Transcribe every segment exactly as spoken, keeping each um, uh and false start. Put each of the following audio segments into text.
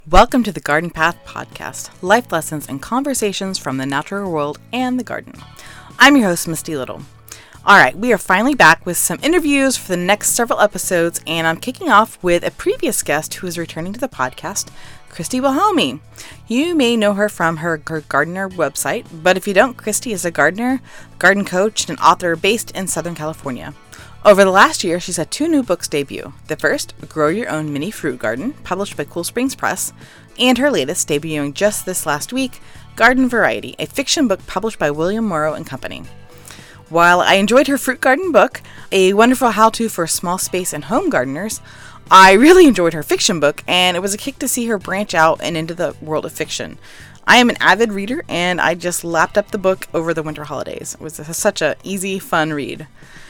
Welcome to the Garden Path Podcast, life lessons and conversations from the natural world and the garden. I'm your host, Misty Little. All right, we are finally back with some interviews for the next several episodes, and I'm kicking off with a previous guest who is returning to the podcast, Christy Wilhelmy. You may know her from her, her gardener website, but if you don't, Christy is a gardener, garden coach, and author based in Southern California. Over the last year, she's had two new books debut. The first, Grow Your Own Mini Fruit Garden, published by Cool Springs Press, and her latest, debuting just this last week, Garden Variety, a fiction book published by William Morrow and Company. While I enjoyed her fruit garden book, a wonderful how-to for small space and home gardeners, I really enjoyed her fiction book, and it was a kick to see her branch out and into the world of fiction. I am an avid reader, and I just lapped up the book over the winter holidays. It was such an easy, fun read.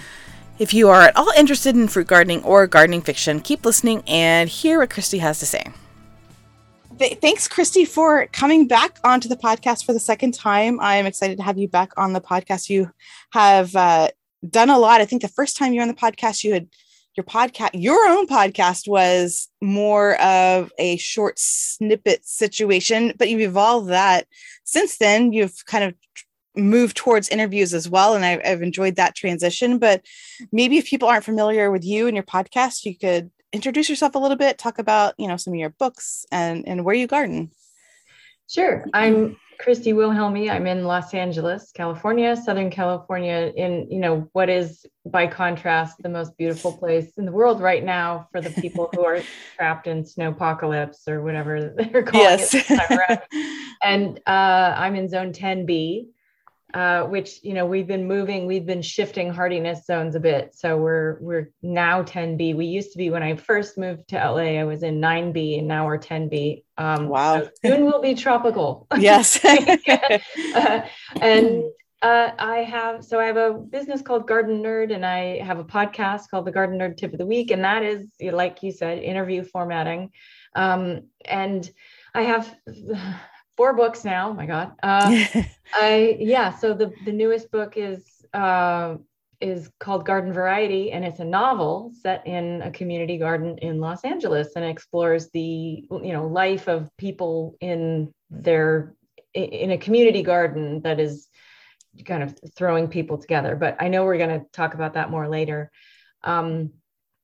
If you are at all interested in fruit gardening or gardening fiction, keep listening and hear what Christy has to say. Th- thanks, Christy, for coming back onto the podcast for the second time. I'm excited to have you back on the podcast. You have uh, done a lot. I think the first time you were on the podcast, you had your podcast, your own podcast was more of a short snippet situation, but you've evolved that. Since then, you've kind of move towards interviews as well. And I've, I've enjoyed that transition, but maybe if people aren't familiar with you and your podcast, you could introduce yourself a little bit, talk about, you know, some of your books and, and where you garden. Sure. I'm Christy Wilhelmy. I'm in Los Angeles, California, Southern California, in, you know, what is by contrast, the most beautiful place in the world right now for the people who are trapped in snowpocalypse or whatever they're calling yes. it. This time around. And uh, I'm in zone ten B. Uh, which, you know, we've been moving, we've been shifting hardiness zones a bit. So we're, we're now ten B. We used to be, when I first moved to L A, I was in nine B and now we're ten B. Um, wow. So soon we'll be tropical. Yes. uh, and uh, I have, so I have a business called Garden Nerd, and I have a podcast called the Garden Nerd Tip of the Week. And that is, like you said, interview formatting. Um, and I have four books now. Oh my God. Uh, I, yeah. So the, the newest book is, uh, is called Garden Variety, and it's a novel set in a community garden in Los Angeles, and explores the, you know, life of people in their, in a community garden that is kind of throwing people together. But I know we're going to talk about that more later. Um,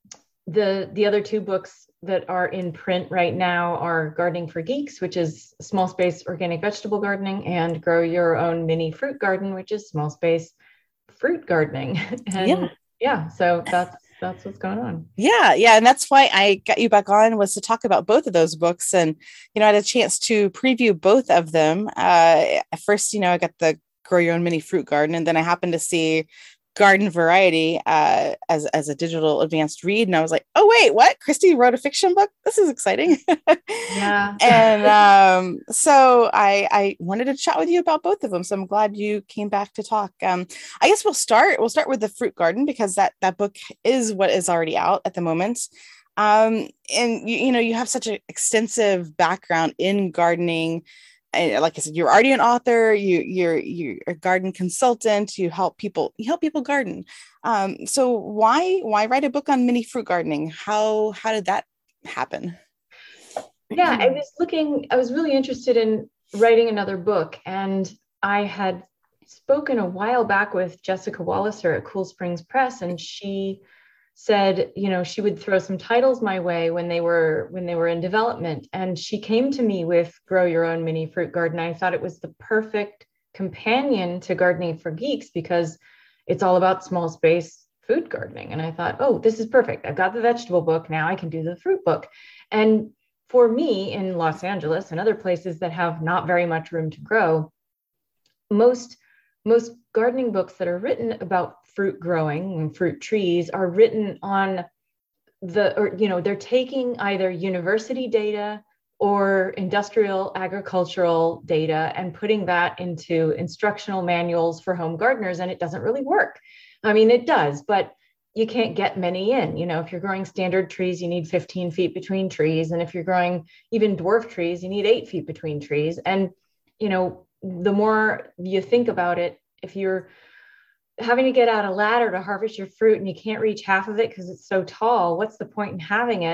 the, the other two books that are in print right now are Gardening for Geeks, which is small space organic vegetable gardening, and Grow Your Own Mini Fruit Garden, which is small space fruit gardening. And yeah, yeah so that's that's what's going on. Yeah, yeah. And that's why I got you back on, was to talk about both of those books. And, you know, I had a chance to preview both of them. Uh, at first, you know, I got the Grow Your Own Mini Fruit Garden, and then I happened to see Garden Variety uh, as as a digital advanced read, and I was like, "Oh wait, what? Christy wrote a fiction book? This is exciting!" Yeah. And um, so I I wanted to chat with you about both of them. So I'm glad you came back to talk. Um, I guess we'll start. We'll start with the fruit garden, because that that book is what is already out at the moment. Um, and you, you know, you have such an extensive background in gardening. And like I said, you're already an author, you, you're, you're a garden consultant, you help people, you help people garden. Um, so why, why write a book on mini fruit gardening? How, how did that happen? Yeah, I was looking, I was really interested in writing another book, and I had spoken a while back with Jessica Walliser at Cool Springs Press, and she said, you know, she would throw some titles my way when they were when they were in development. And she came to me with Grow Your Own Mini Fruit Garden. I thought it was the perfect companion to Gardening for Geeks, because it's all about small space food gardening. And I thought, oh, this is perfect. I've got the vegetable book. Now I can do the fruit book. And for me, in Los Angeles and other places that have not very much room to grow, most most gardening books that are written about fruit growing and fruit trees are written on the, or, you know, they're taking either university data or industrial agricultural data and putting that into instructional manuals for home gardeners. And it doesn't really work. I mean, it does, but you can't get many in. You know, if you're growing standard trees, you need fifteen feet between trees. And if you're growing even dwarf trees, you need eight feet between trees. And, you know, the more you think about it, if you're having to get out a ladder to harvest your fruit and you can't reach half of it because it's so tall, what's the point in having it?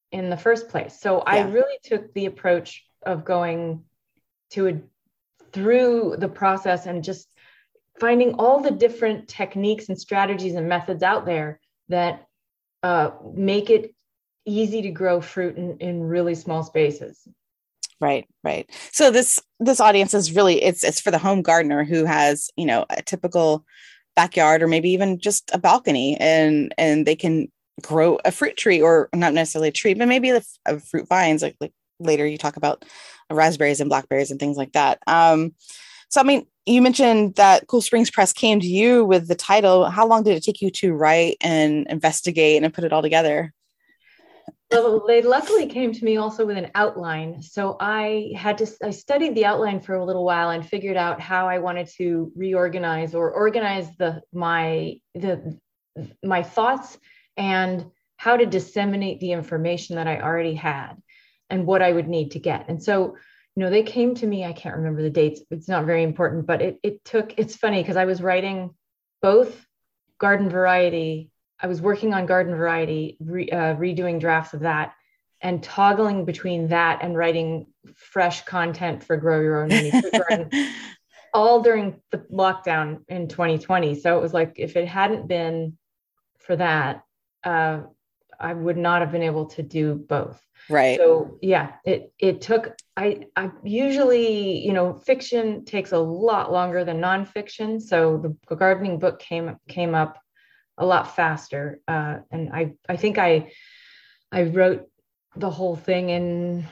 in the first place. So I Yeah. really took the approach of going to a through the process and just finding all the different techniques and strategies and methods out there that uh, make it easy to grow fruit in, in really small spaces. Right, right. So this this audience is really it's it's for the home gardener who has, you know, a typical backyard or maybe even just a balcony, and and they can grow a fruit tree, or not necessarily a tree, but maybe a, a fruit vines, like like later you talk about raspberries and blackberries and things like that. Um, so I mean, you mentioned that Cool Springs Press came to you with the title. How long did it take you to write and investigate and put it all together? Well, they luckily came to me also with an outline. So I had to, I studied the outline for a little while and figured out how I wanted to reorganize or organize the, my, the, my thoughts and how to disseminate the information that I already had and what I would need to get. And so, you know, they came to me, I can't remember the dates. It's not very important, but it, it took, it's funny because I was writing both Garden Variety. I was working on Garden Variety, re, uh, redoing drafts of that and toggling between that and writing fresh content for Grow Your Own Mini Fruit Garden, all during the lockdown in twenty twenty. So it was like, if it hadn't been for that, uh, I would not have been able to do both. Right. So yeah, it, it took, I, I usually, you know, fiction takes a lot longer than nonfiction. So the gardening book came, came up a lot faster. Uh, and I, I think I, I wrote the whole thing in,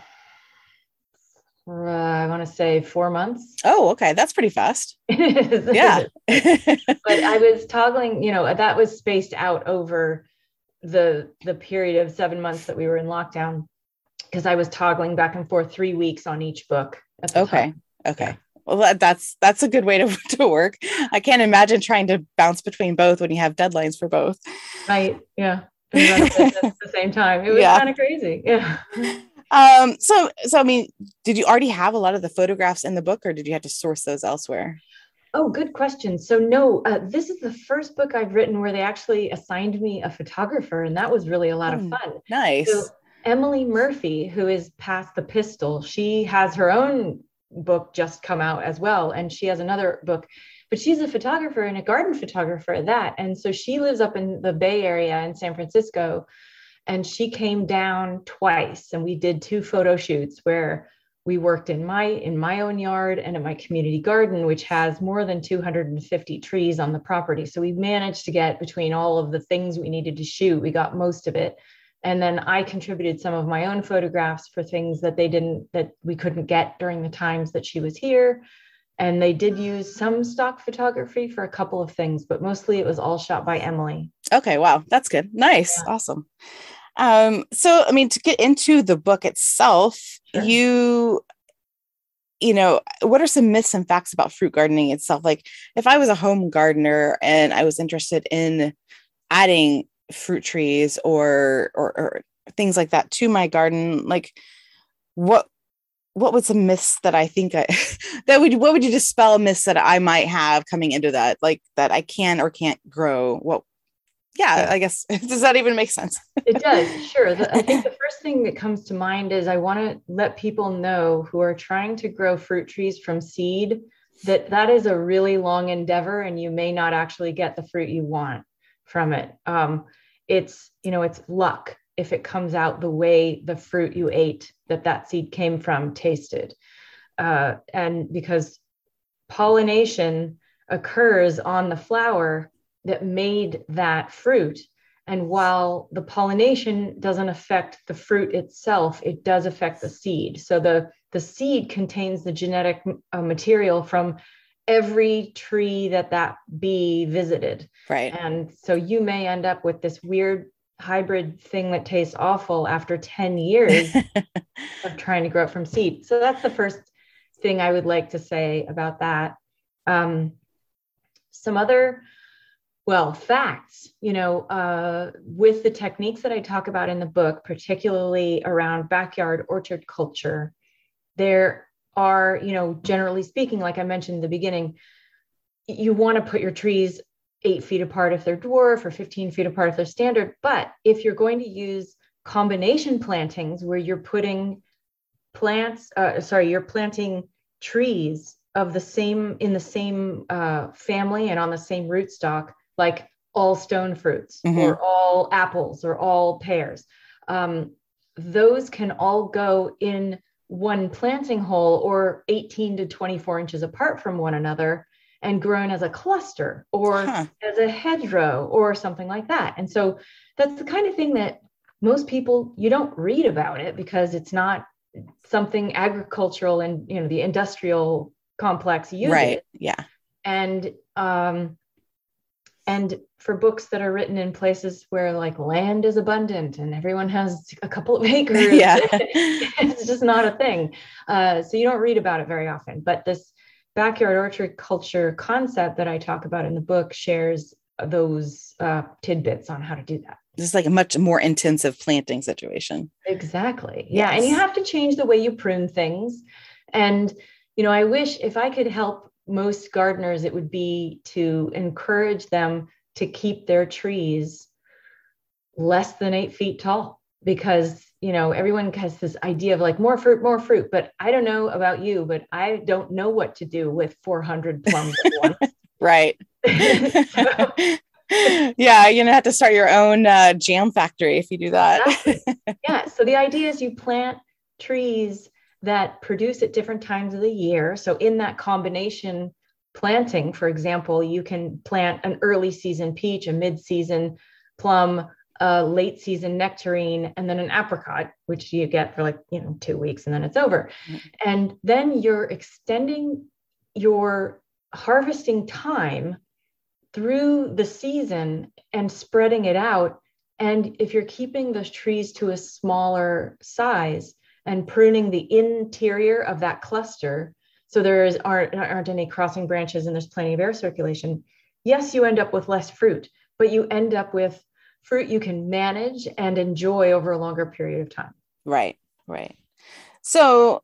uh, I want to say four months. Oh, okay. That's pretty fast. Yeah. But I was toggling, you know, that was spaced out over the, the period of seven months that we were in lockdown, because I was toggling back and forth three weeks on each book. At the Okay. time. Okay. Yeah. Well, that, that's, that's a good way to, to work. I can't imagine trying to bounce between both when you have deadlines for both. Right. Yeah. And run a business at the same time. It was Yeah. kind of crazy. Yeah. Um, so, so, I mean, did you already have a lot of the photographs in the book, or did you have to source those elsewhere? Oh, good question. So no, uh, this is the first book I've written where they actually assigned me a photographer, and that was really a lot Oh, of fun. Nice. So Emily Murphy, who is Past the Pistol, she has her own book just come out as well, and she has another book, but she's a photographer and a garden photographer at that. And so she lives up in the Bay Area in San Francisco, and she came down twice, and we did two photo shoots where we worked in my in my own yard and in my community garden, which has more than two hundred fifty trees on the property. So we managed to get between all of the things we needed to shoot, we got most of it. And then I contributed some of my own photographs for things that they didn't, that we couldn't get during the times that she was here. And they did use some stock photography for a couple of things, but mostly it was all shot by Emily. Okay. Wow. That's good. Nice. Yeah. Awesome. Um, so, I mean, to get into the book itself, Sure. you, you know, what are some myths and facts about fruit gardening itself? Like if I was a home gardener and I was interested in adding fruit trees or, or, or things like that to my garden, like what, what would some myths that I think I, that would, what would you dispel myths that I might have coming into that, like that I can or can't grow? What, yeah, I guess, does that even make sense? It does. Sure. The, I think the first thing that comes to mind is I want to let people know who are trying to grow fruit trees from seed that that is a really long endeavor, and you may not actually get the fruit you want from it. Um, it's, you know, it's luck if it comes out the way the fruit you ate that that seed came from tasted. Uh, and because pollination occurs on the flower that made that fruit. And while the pollination doesn't affect the fruit itself, it does affect the seed. So the, the seed contains the genetic uh, material from every tree that that bee visited. Right. And so you may end up with this weird hybrid thing that tastes awful after ten years of trying to grow it from seed. So that's the first thing I would like to say about that. Um, some other Well, facts, you know, uh, with the techniques that I talk about in the book, particularly around backyard orchard culture, there are, you know, generally speaking, like I mentioned in the beginning, you want to put your trees eight feet apart if they're dwarf or fifteen feet apart if they're standard. But if you're going to use combination plantings where you're putting plants, uh, sorry, you're planting trees of the same, in the same uh, family and on the same rootstock, like all stone fruits mm-hmm. or all apples or all pears. Um, those can all go in one planting hole or eighteen to twenty-four inches apart from one another and grown as a cluster or huh. as a hedgerow or something like that. And so that's the kind of thing that most people, you don't read about it because it's not something agricultural and, you know, the industrial complex uses. Right. Yeah. And, um, and for books that are written in places where like land is abundant and everyone has a couple of acres, yeah. it's just not a thing. Uh, so you don't read about it very often, but this backyard orchard culture concept that I talk about in the book shares those uh, tidbits on how to do that. This is like a much more intensive planting situation. Exactly. Yeah. Yes. And you have to change the way you prune things. And, you know, I wish if I could help most gardeners, it would be to encourage them to keep their trees less than eight feet tall, because, you know, everyone has this idea of like more fruit, more fruit, but I don't know about you, but I don't know what to do with four hundred plums at once. Right. so, yeah, you're gonna have to start your own uh, jam factory if you do that. Exactly. Yeah. So the idea is you plant trees that produce at different times of the year. So in that combination planting, for example, you can plant an early season peach, a mid-season plum, a late season nectarine, and then an apricot, which you get for like, you know, two weeks and then it's over. Mm-hmm. And then you're extending your harvesting time through the season and spreading it out. And if you're keeping those trees to a smaller size and pruning the interior of that cluster, so there is, aren't, aren't any crossing branches and there's plenty of air circulation, yes, you end up with less fruit, but you end up with fruit you can manage and enjoy over a longer period of time. Right, right. So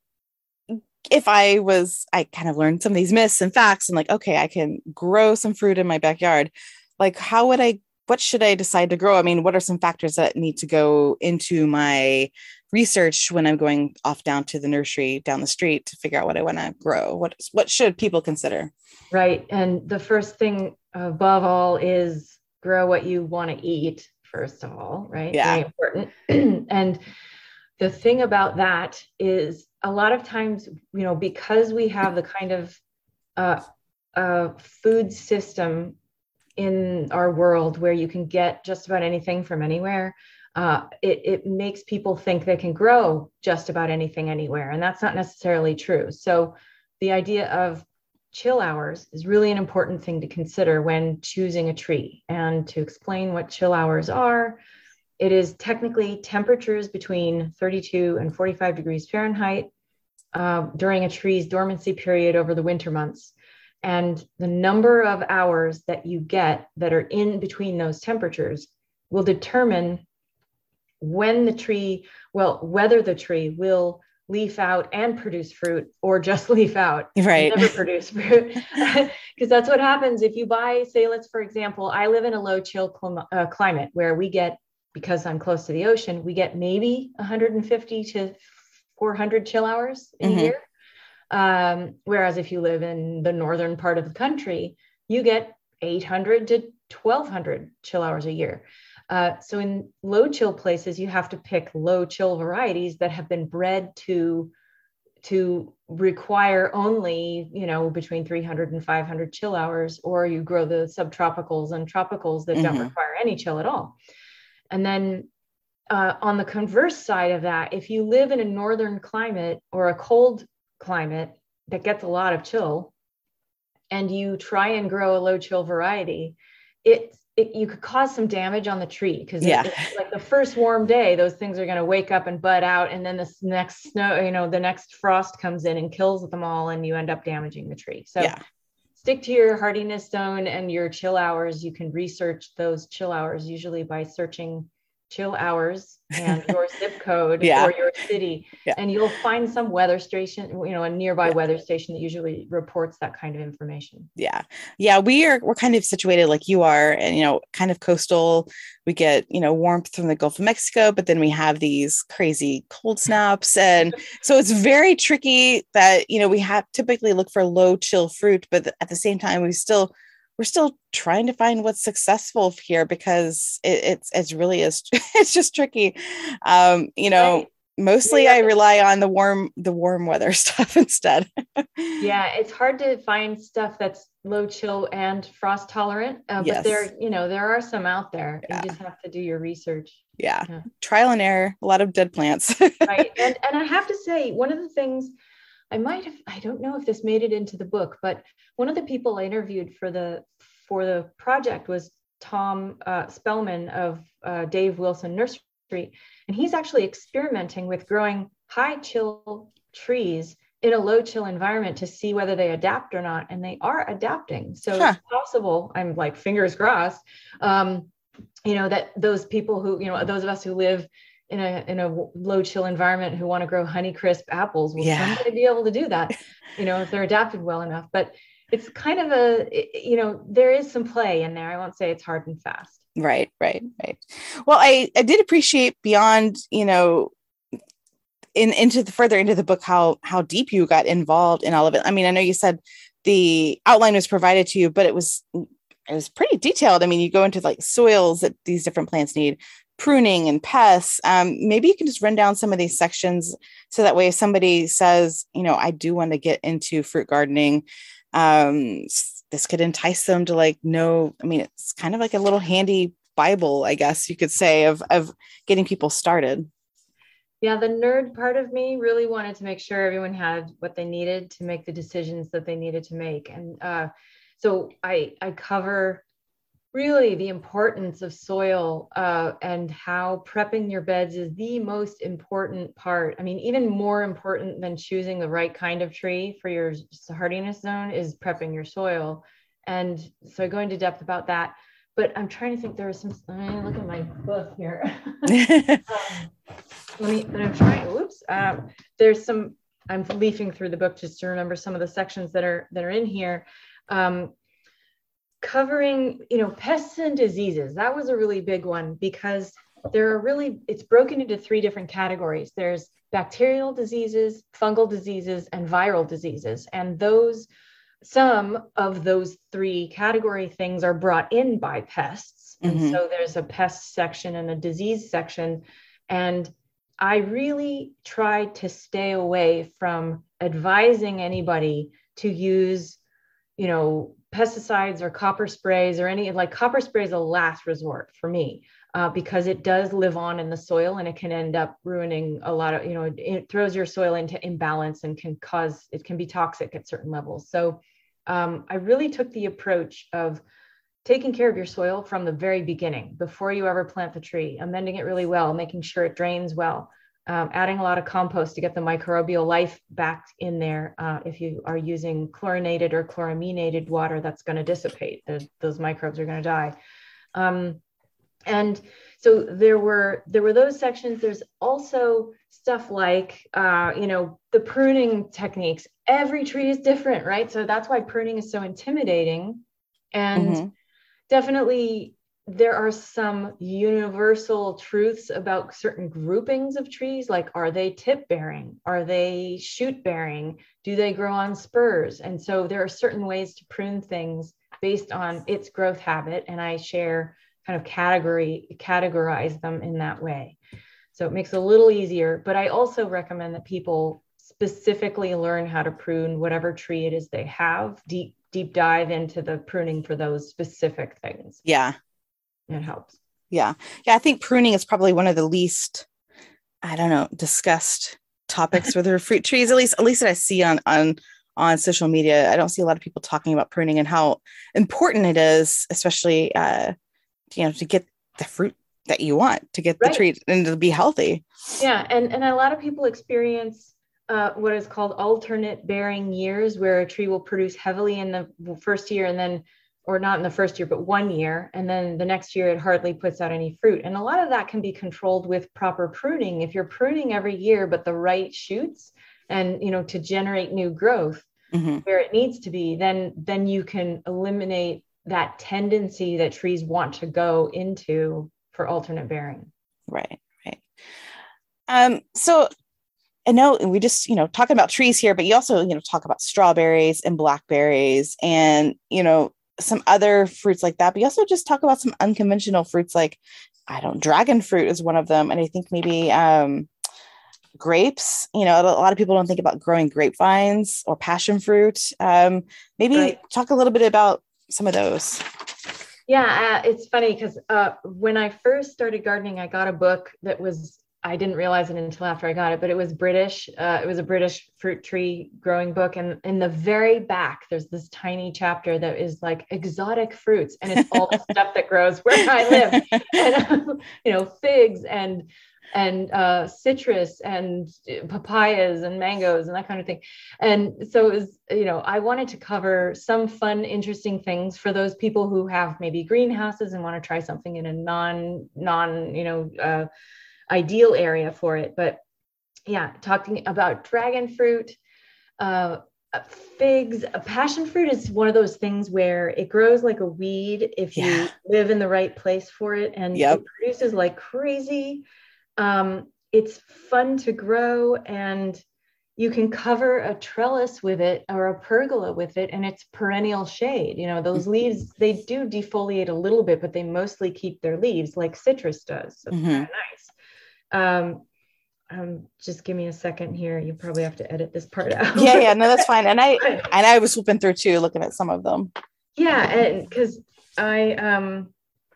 if I was, I kind of learned some of these myths and facts and like, okay, I can grow some fruit in my backyard. Like, how would I, what should I decide to grow? I mean, what are some factors that need to go into my research when I'm going off down to the nursery down the street to figure out what I want to grow? What, what should people consider? Right. And the first thing above all is grow what you want to eat, first of all, right? Yeah. Very important. And the thing about that is a lot of times, you know, because we have the kind of uh, uh, food system in our world where you can get just about anything from anywhere, uh, it, it makes people think they can grow just about anything anywhere. And that's not necessarily true. So the idea of chill hours is really an important thing to consider when choosing a tree. And to explain what chill hours are, it is technically temperatures between thirty-two and forty-five degrees Fahrenheit uh, during a tree's dormancy period over the winter months. And the number of hours that you get that are in between those temperatures will determine when the tree, well, whether the tree will leaf out and produce fruit or just leaf out, right? And never produce fruit. Because that's what happens if you buy, say, let's, for example, I live in a low chill clim- uh, climate where we get, because I'm close to the ocean, we get maybe one hundred fifty to four hundred chill hours in mm-hmm. a year. Um, whereas if you live in the northern part of the country, you get eight hundred to twelve hundred chill hours a year. Uh, so in low chill places, you have to pick low chill varieties that have been bred to, to require only, you know, between three hundred and five hundred chill hours, or you grow the subtropicals and tropicals that mm-hmm. don't require any chill at all. And then uh, on the converse side of that, if you live in a northern climate or a cold climate that gets a lot of chill, and you try and grow a low chill variety, it, it you could cause some damage on the tree, because yeah. it, like the first warm day, those things are going to wake up and bud out, and then this next snow, you know, the next frost comes in and kills them all, and you end up damaging the tree. So yeah. stick to your hardiness zone and your chill hours. You can research those chill hours usually by searching chill hours and your zip code yeah. or your city, yeah. and you'll find some weather station, you know, a nearby yeah. weather station that usually reports that kind of information. Yeah. Yeah. We are, we're kind of situated like you are, and, you know, kind of coastal. We get, you know, warmth from the Gulf of Mexico, but then we have these crazy cold snaps. And so it's very tricky that, you know, we have typically look for low chill fruit, but at the same time, we still, we're still trying to find what's successful here, because it, it's, it's really is, it's just tricky. Um, you know, right. Mostly yeah. I rely on the warm, the warm weather stuff instead. Yeah. It's hard to find stuff that's low chill and frost tolerant, uh, yes. but there, you know, there are some out there. Yeah. You just have to do your research. Yeah. yeah. Trial and error, a lot of dead plants. Right. And, and I have to say, one of the things I might have, I don't know if this made it into the book, but one of the people I interviewed for the, for the project was Tom uh, Spellman of uh, Dave Wilson Nursery. And he's actually experimenting with growing high chill trees in a low chill environment to see whether they adapt or not. And they are adapting. So huh. it's possible, I'm like fingers crossed, um, you know, that those people who, you know, those of us who live in a, in a low chill environment who want to grow Honeycrisp apples will yeah. someday be able to do that, you know, if they're adapted well enough. But it's kind of a, you know, there is some play in there. I won't say it's hard and fast. Right, right, right. Well, I, I did appreciate beyond, you know, in into the further into the book, how, how deep you got involved in all of it. I mean, I know you said the outline was provided to you, but it was, it was pretty detailed. I mean, you go into like soils that these different plants need, pruning and pests. Um, maybe you can just run down some of these sections. So that way, if somebody says, you know, I do want to get into fruit gardening, um, this could entice them to like know, I mean, it's kind of like a little handy Bible, I guess you could say, of, of getting people started. Yeah, the nerd part of me really wanted to make sure everyone had what they needed to make the decisions that they needed to make. And uh, so I, I cover really the importance of soil uh, and how prepping your beds is the most important part. I mean, even more important than choosing the right kind of tree for your hardiness zone is prepping your soil. And so I go into depth about that, but I'm trying to think there was some, let me look at my book here. um, let me, but I'm trying, whoops. Um, there's some, I'm leafing through the book just to remember some of the sections that are, that are in here. Um, covering, you know, pests and diseases. That was a really big one because there are really, it's broken into three different categories. There's bacterial diseases, fungal diseases, and viral diseases. And those, some of those three category things are brought in by pests. Mm-hmm. And so there's a pest section and a disease section. And I really tried to stay away from advising anybody to use, you know, pesticides or copper sprays or any, like copper spray is a last resort for me uh, because it does live on in the soil and it can end up ruining a lot of, you know, it, it throws your soil into imbalance and can cause, it can be toxic at certain levels. So um, I really took the approach of taking care of your soil from the very beginning, before you ever plant the tree, amending it really well, making sure it drains well. Um, adding a lot of compost to get the microbial life back in there. Uh, if you are using chlorinated or chloraminated water, that's going to dissipate. The, those microbes are going to die. Um, and so there were there were those sections. There's also stuff like, uh, you know, the pruning techniques. Every tree is different, right? So that's why pruning is so intimidating. And mm-hmm. definitely, there are some universal truths about certain groupings of trees, like are they tip bearing? Are they shoot bearing? Do they grow on spurs? And so there are certain ways to prune things based on its growth habit. And I share kind of category, categorize them in that way. So it makes it a little easier, but I also recommend that people specifically learn how to prune whatever tree it is they have, deep, deep dive into the pruning for those specific things. Yeah. It helps. Yeah. Yeah. I think pruning is probably one of the least, I don't know, discussed topics with the fruit trees, at least, at least that I see on, on, on social media. I don't see a lot of people talking about pruning and how important it is, especially, uh, you know, to get the fruit that you want, to get right. the tree and to be healthy. Yeah. And, and a lot of people experience uh, what is called alternate bearing years, where a tree will produce heavily in the first year and then or not in the first year, but one year. And then the next year, it hardly puts out any fruit. And a lot of that can be controlled with proper pruning. If you're pruning every year, but the right shoots and, you know, to generate new growth mm-hmm. where it needs to be, then, then you can eliminate that tendency that trees want to go into for alternate bearing. Right, right. Um, so I know we just, you know, talking about trees here, but you also, you know, talk about strawberries and blackberries and, you know, some other fruits like that. But you also just talk about some unconventional fruits like, I don't, dragon fruit is one of them. And I think maybe um, grapes, you know, a lot of people don't think about growing grapevines or passion fruit. Um, maybe right. talk a little bit about some of those. Yeah, uh, it's funny because uh, when I first started gardening, I got a book that was, I didn't realize it until after I got it, but it was British. Uh, it was a British fruit tree growing book. And in the very back, there's this tiny chapter that is like exotic fruits. And it's all the stuff that grows where I live. And, um, you know, figs and and uh, citrus and papayas and mangoes and that kind of thing. And so it was, you know, I wanted to cover some fun, interesting things for those people who have maybe greenhouses and want to try something in a non, non, you know, uh, ideal area for it. But yeah, talking about dragon fruit, uh, figs, a passion fruit is one of those things where it grows like a weed if yeah. you live in the right place for it, and yep. it produces like crazy. Um, it's fun to grow, and you can cover a trellis with it or a pergola with it, and it's perennial shade. You know, those leaves, they do defoliate a little bit, but they mostly keep their leaves like citrus does. So mm-hmm. it's kind of nice. Um, um, just give me a second here. You probably have to edit this part out. Yeah, yeah, no, that's fine. And I and I was flipping through too, looking at some of them. Yeah, and because I um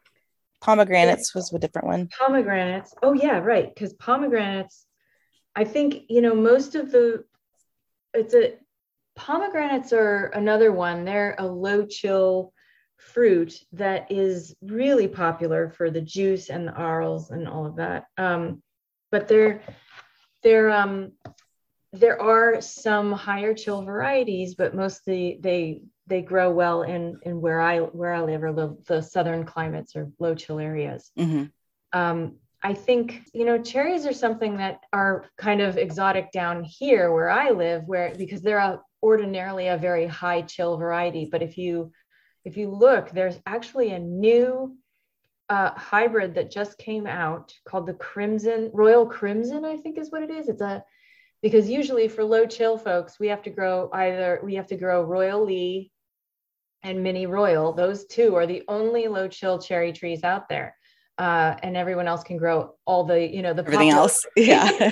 pomegranates was a different one. Pomegranates. Oh yeah, right. Because pomegranates, I think, you know, most of the it's a pomegranates are another one. They're a low chill fruit that is really popular for the juice and the arls and all of that. Um, but they're they're um there are some higher chill varieties, but mostly they they grow well in in where I where I live, or the, the southern climates or low chill areas. Mm-hmm. Um, I think, you know, cherries are something that are kind of exotic down here where I live, where because they're a, ordinarily a very high chill variety. But if you if you look, there's actually a new uh, hybrid that just came out called the Crimson Royal Crimson, I think is what it is. It's a because usually for low chill folks, we have to grow either we have to grow Royal Lee and Mini Royal. Those two are the only low chill cherry trees out there. Uh, and everyone else can grow all the, you know, the everything else. Yeah.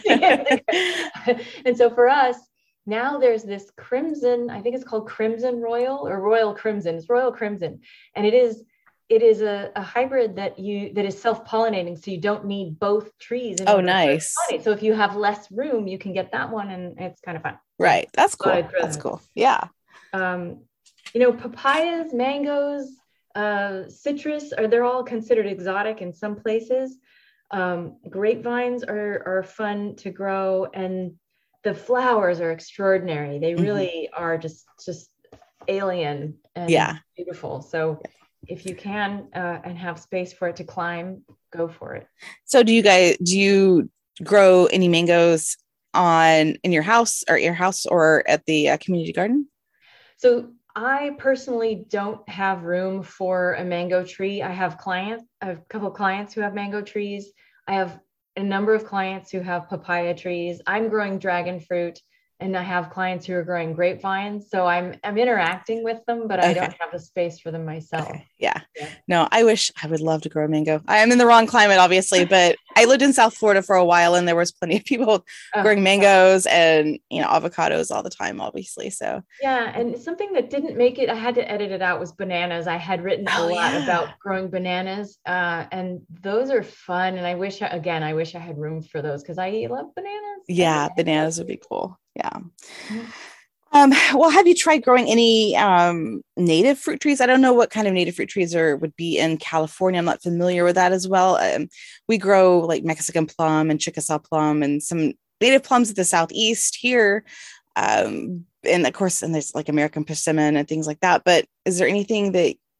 And so for us, now there's this crimson, I think it's called Crimson Royal or Royal Crimson. It's Royal Crimson. And it is it is a, a hybrid that you that is self-pollinating. So you don't need both trees. Oh, nice. So if you have less room, you can get that one, and it's kind of fun. Right. That's cool. That's cool. Yeah. Um, you know, papayas, mangoes, uh, citrus, are they're all considered exotic in some places. Um, grapevines are are fun to grow, and the flowers are extraordinary. They really mm-hmm. are just just alien and yeah. beautiful. So if you can uh, and have space for it to climb, go for it. So do you guys do you grow any mangoes on in your house or your house or at the uh, community garden? So I personally don't have room for a mango tree. I have clients, I have a couple of clients who have mango trees. I have a number of clients who have papaya trees. I'm growing dragon fruit, and I have clients who are growing grapevines. So I'm I'm interacting with them, but I okay. don't have the space for them myself. Okay. Yeah. yeah. No, I wish I would love to grow a mango. I am in the wrong climate, obviously, but I lived in South Florida for a while, and there was plenty of people oh, growing mangoes and, you know, avocados all the time, obviously. So yeah. And something that didn't make it, I had to edit it out, was bananas. I had written oh, a lot yeah. about growing bananas, uh, and those are fun. And I wish, I, again, I wish I had room for those because I love bananas. Yeah. Bananas would be cool. Yeah. Um, well, have you tried growing any um, native fruit trees? I don't know what kind of native fruit trees are would be in California. I'm not familiar with that as well. Um, we grow like Mexican plum and Chickasaw plum and some native plums at the Southeast here. Um, and of course, and there's like American persimmon and things like that. But is there anything that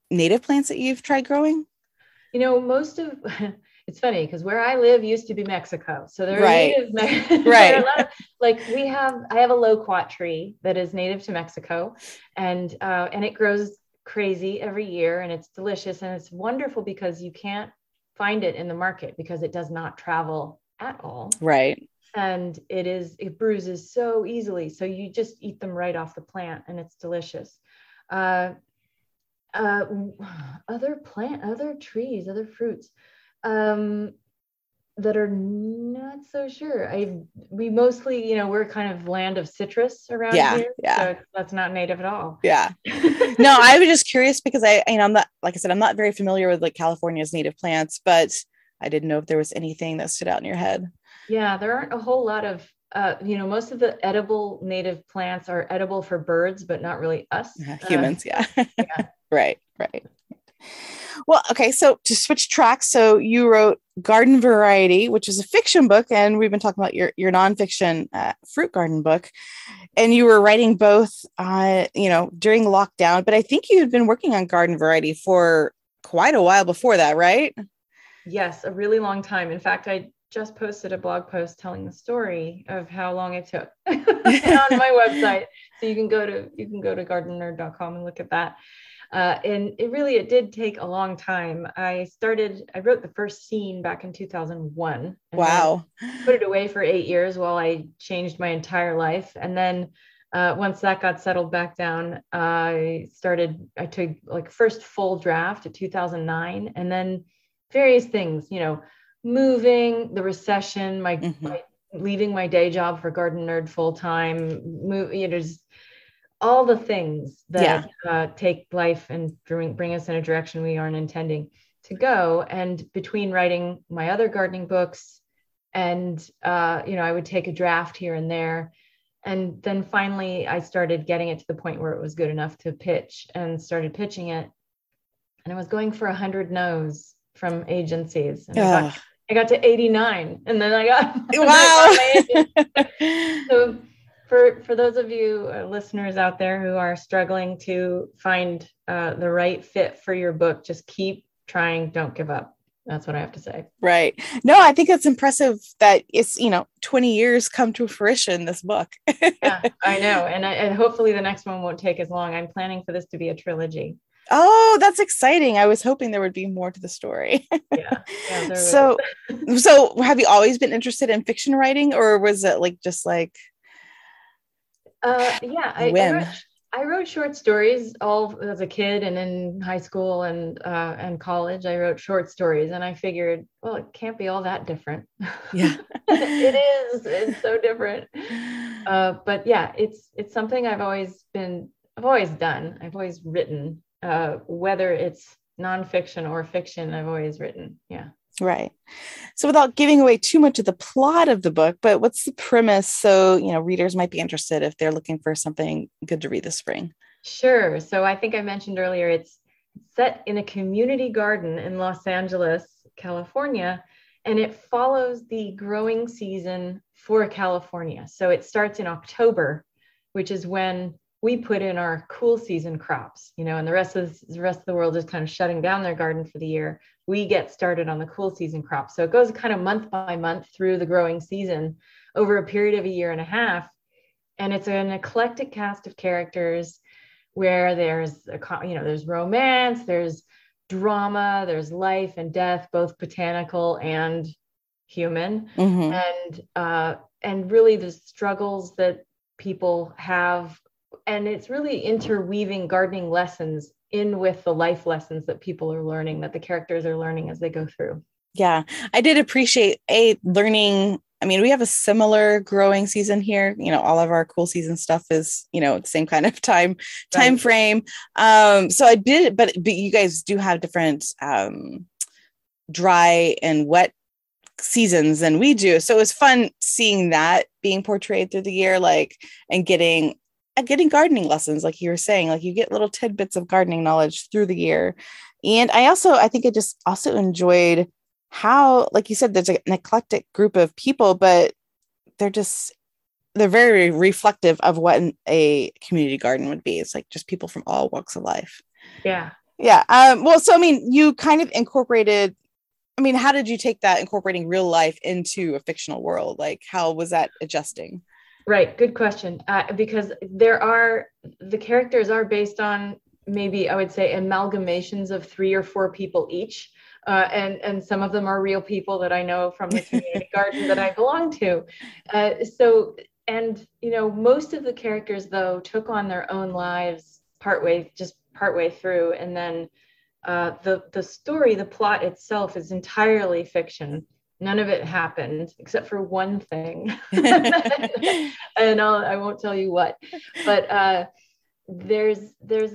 native plants that you've tried growing? You know, most of it's funny because where I live used to be Mexico. So there are right. native, there right. are a lot of, like we have, I have a loquat tree that is native to Mexico, and, uh, and it grows crazy every year, and it's delicious. And it's wonderful because you can't find it in the market because it does not travel at all. Right. And it is, it bruises so easily. So you just eat them right off the plant, and it's delicious. Uh, uh, other plant, other trees, other fruits um, that are not so sure. I, we mostly, you know, we're kind of land of citrus around yeah, here. Yeah. So that's not native at all. Yeah. No, I was just curious because I, you know, I'm not, like I said, I'm not very familiar with like California's native plants, but I didn't know if there was anything that stood out in your head. Yeah, there aren't a whole lot of, uh, you know, most of the edible native plants are edible for birds, but not really us. Yeah, humans. Uh, yeah. yeah. Right. Right. Well, okay. So to switch tracks, so you wrote Garden Variety, which is a fiction book, and we've been talking about your, your nonfiction uh, fruit garden book, and you were writing both, uh, you know, during lockdown, but I think you had been working on Garden Variety for quite a while before that, right? Yes, a really long time. In fact, I just posted a blog post telling the story of how long it took on my website. So you can go to, you can go to garden nerd dot com and look at that. Uh, and it really, it did take a long time. I started, I wrote the first scene back in two thousand one. And wow. Put it away for eight years while I changed my entire life. And then uh, once that got settled back down, I started, I took like first full draft at two thousand nine, and then various things, you know, moving, the recession, my, mm-hmm. my leaving my day job for Garden Nerd full time, move, you know, just all the things that yeah. uh, take life and bring, bring us in a direction we aren't intending to go. And between writing my other gardening books and, uh, you know, I would take a draft here and there. And then finally I started getting it to the point where it was good enough to pitch, and started pitching it. And I was going for a hundred no's from agencies. And I got, I got to eighty-nine, and then I got, wow. I got so for, for those of you uh, listeners out there who are struggling to find uh, the right fit for your book, just keep trying. Don't give up. That's what I have to say. Right. No, I think it's impressive that it's, you know, twenty years come to fruition, this book. Yeah, I know. And, I, and hopefully the next one won't take as long. I'm planning for this to be a trilogy. Oh, that's exciting. I was hoping there would be more to the story. Yeah. yeah so, so have you always been interested in fiction writing, or was it like, just like, uh, yeah, I, I, wrote, I wrote short stories all as a kid, and in high school and, uh, and college, I wrote short stories, and I figured, well, it can't be all that different. Yeah, it is. It's so different. Uh, but yeah, it's, it's something I've always been, I've always done. I've always written. Uh, whether it's nonfiction or fiction, I've always written. Yeah. Right. So without giving away too much of the plot of the book, but what's the premise? So, you know, readers might be interested if they're looking for something good to read this spring. Sure. So I think I mentioned earlier, it's set in a community garden in Los Angeles, California, and it follows the growing season for California. So it starts in October, which is when we put in our cool season crops, you know, and the rest of the rest of the world is kind of shutting down their garden for the year. We get started on the cool season crops. So it goes kind of month by month through the growing season over a period of a year and a half. And it's an eclectic cast of characters where there's, a, you know, there's romance, there's drama, there's life and death, both botanical and human. Mm-hmm. And, uh, and really the struggles that people have. And it's really interweaving gardening lessons in with the life lessons that people are learning, that the characters are learning as they go through. Yeah, I did appreciate a learning. I mean, we have a similar growing season here. You know, all of our cool season stuff is, you know, the same kind of time, time right. frame. Um, so I did, but, but you guys do have different um, dry and wet seasons than we do. So it was fun seeing that being portrayed through the year, like, and getting getting gardening lessons, like you were saying, like you get little tidbits of gardening knowledge through the year. And I also, I think I just also enjoyed how, like you said, there's an eclectic group of people, but they're just, they're very reflective of what an, a community garden would be. It's like just people from all walks of life. Yeah. Yeah. Um, well, so I mean, you kind of incorporated, I mean, how did you take that incorporating real life into a fictional world? Like, how was that adjusting? Right. Good question. Uh, because there are, the characters are based on maybe I would say amalgamations of three or four people each. Uh, and, and some of them are real people that I know from the community garden that I belong to. Uh, so, and, you know, most of the characters though took on their own lives partway, just partway through. And then uh, the, the story, the plot itself is entirely fiction. None of it happened except for one thing. And I'll, I won't tell you what, but uh, there's, there's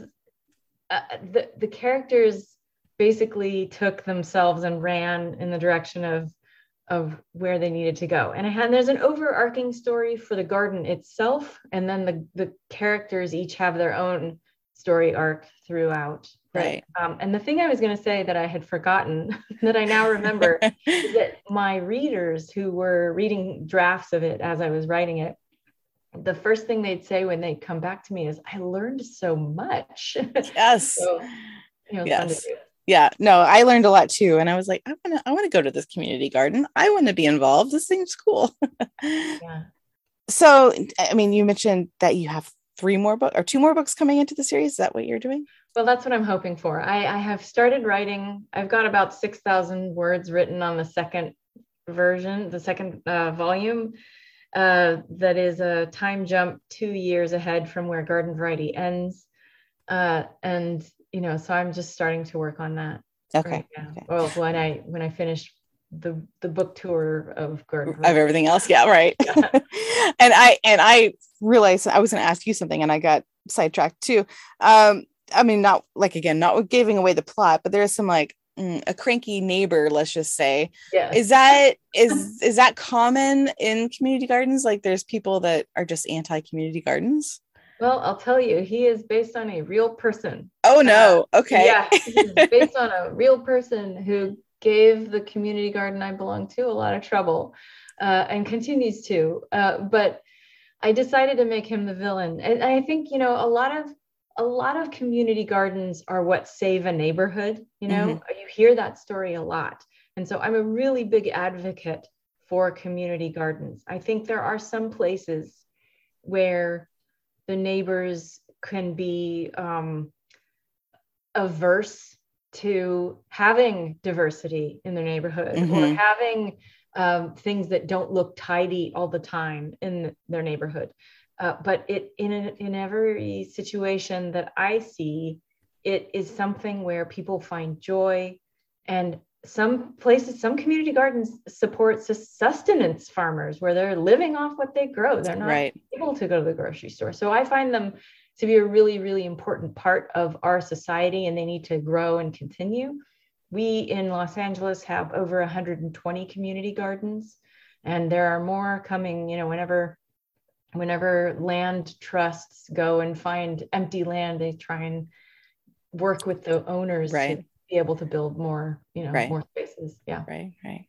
uh, the, the characters basically took themselves and ran in the direction of, of where they needed to go. And, I had, there's an overarching story for the garden itself. And then the, the characters each have their own story arc throughout. Right. But, um, and the thing I was going to say that I had forgotten that I now remember is that my readers who were reading drafts of it as I was writing it, the first thing they'd say when they come back to me is, I learned so much. Yes. So, you know, yes. Yeah, no, I learned a lot too. And I was like, I want to, I want to go to this community garden. I want to be involved. This seems cool. Yeah. So, I mean, you mentioned that you have three more books or two more books coming into the series. Is that what you're doing? Well, that's what I'm hoping for. I, I have started writing. I've got about six thousand words written on the second version, the second uh, volume. Uh, that is a time jump two years ahead from where Garden Variety ends. Uh, and, you know, so I'm just starting to work on that. Okay. Right okay. Well, when I, when I finish the, the book tour of Garden Variety. Of everything else. Yeah. Right. Yeah. and I, and I realized I was going to ask you something and I got sidetracked too. Um, I mean, not like, again, not giving away the plot, but there's some like, a cranky neighbor, let's just say. Yeah. Is that is is that common in community gardens? Like there's people that are just anti-community gardens? Well, I'll tell you, he is based on a real person. Oh no. Uh, okay. Yeah, he's based on a real person who gave the community garden I belong to a lot of trouble, uh, and continues to. Uh, but I decided to make him the villain. And I think, you know, a lot of a lot of community gardens are what save a neighborhood. You know, mm-hmm. You hear that story a lot. And so I'm a really big advocate for community gardens. I think there are some places where the neighbors can be um, averse to having diversity in their neighborhood, mm-hmm. or having um, things that don't look tidy all the time in their neighborhood. Uh, but it in a, in every situation that I see, it is something where people find joy. And some places, some community gardens support sustenance farmers where they're living off what they grow. They're not right. able to go to the grocery store. So I find them to be a really, really important part of our society, and they need to grow and continue. We in Los Angeles have over one hundred twenty community gardens, and there are more coming, you know, whenever Whenever land trusts go and find empty land, they try and work with the owners right. to be able to build more, you know, right. more spaces. Yeah. Right. Right.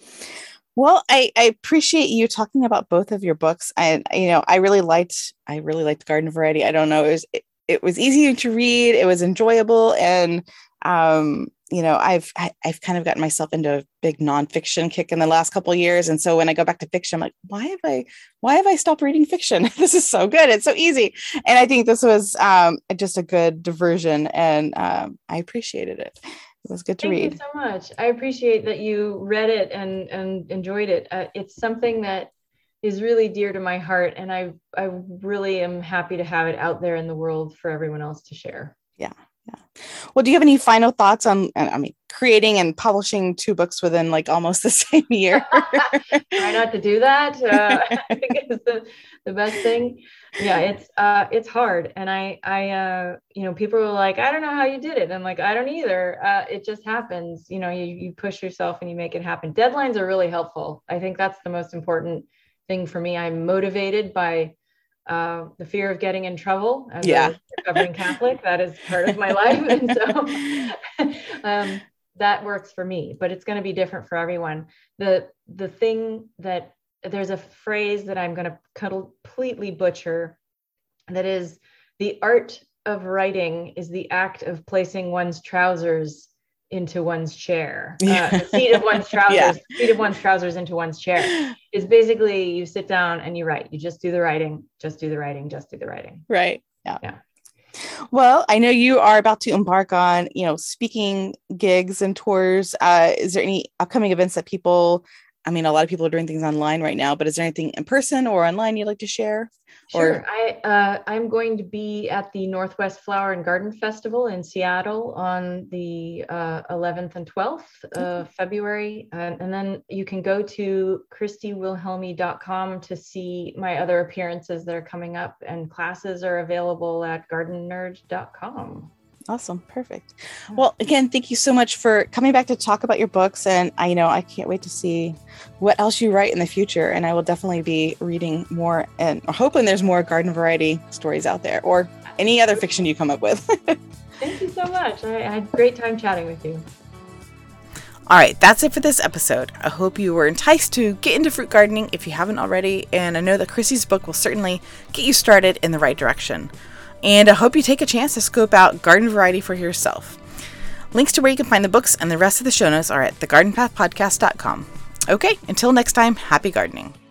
Well, I, I appreciate you talking about both of your books. I, you know, I really liked, I really liked Garden Variety. I don't know. It was, it, it was easy to read. It was enjoyable. And, um, you know, I've, I, I've kind of gotten myself into a big nonfiction kick in the last couple of years. And so when I go back to fiction, I'm like, why have I, why have I stopped reading fiction? This is so good. It's so easy. And I think this was um, just a good diversion, and um, I appreciated it. It was good to Thank read. Thank you so much. I appreciate that you read it and, and enjoyed it. Uh, it's something that is really dear to my heart. And I, I really am happy to have it out there in the world for everyone else to share. Yeah. Yeah. Well, do you have any final thoughts on, I mean, creating and publishing two books within like almost the same year? Try not to do that. Uh, I think it's the, the best thing. Yeah, it's uh, it's hard. And I, I, uh, you know, people are like, I don't know how you did it. And I'm like, I don't either. Uh, it just happens. You know, you, you push yourself and you make it happen. Deadlines are really helpful. I think that's the most important thing for me. I'm motivated by Uh, the fear of getting in trouble as yeah. a recovering Catholic. That is part of my life. And so um, that works for me, but it's going to be different for everyone. The, the thing that there's a phrase that I'm going to completely butcher that is the art of writing is the act of placing one's trousers into one's chair. Uh, the seat of one's trousers, yeah. seat of one's trousers into one's chair. Is basically you sit down and you write. You just do the writing, just do the writing, just do the writing. Right. Yeah. Yeah. Well, I know you are about to embark on, you know, speaking gigs and tours. Uh, is there any upcoming events that people, I mean, a lot of people are doing things online right now, but is there anything in person or online you'd like to share? Sure. Or... I, uh, I'm going to be at the Northwest Flower and Garden Festival in Seattle on the uh, eleventh and twelfth of February. Uh, and then you can go to christy wilhelmi dot com to see my other appearances that are coming up, and classes are available at garden nerd dot com. Awesome. Perfect. Well, again, thank you so much for coming back to talk about your books. And I you know I can't wait to see what else you write in the future. And I will definitely be reading more and hoping there's more garden variety stories out there, or any other fiction you come up with. Thank you so much. I, I had a great time chatting with you. All right, that's it for this episode. I hope you were enticed to get into fruit gardening if you haven't already. And I know that Chrissy's book will certainly get you started in the right direction. And I hope you take a chance to scope out garden variety for yourself. Links to where you can find the books and the rest of the show notes are at the garden path podcast dot com. Okay, until next time, happy gardening.